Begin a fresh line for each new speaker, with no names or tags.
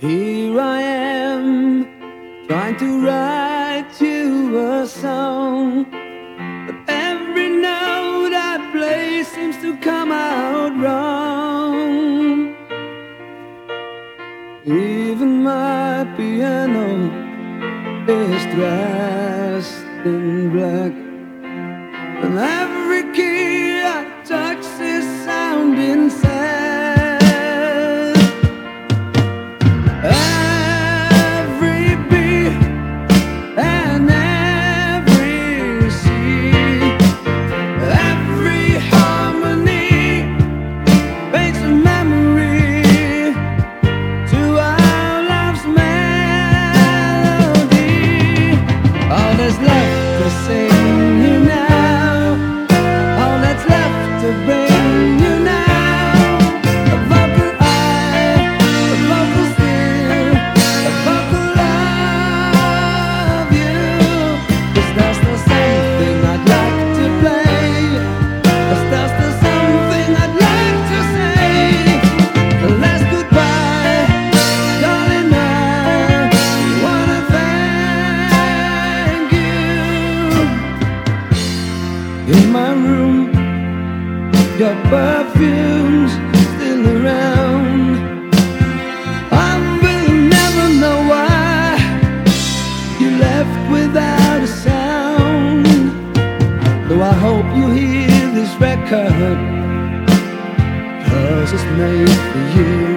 Here I am, trying to write you a song, but every note I play seems to come out wrong. Even my piano is dressed in black, and every key I touch is sounding sad. Every beat and every C, every harmony paints a memory to our love's melody. All that's left to sing you now, all that's left to bring you now. A vocal eye, a vocal still, a vocal love you. 'Cause there's still something I'd like to play, 'cause there's still something I'd like to say. The last goodbye, darling, I wanna thank you. In my room, your perfume's still around. I will never know why you left without a sound. Though I hope you hear this record, 'cause it's made for you.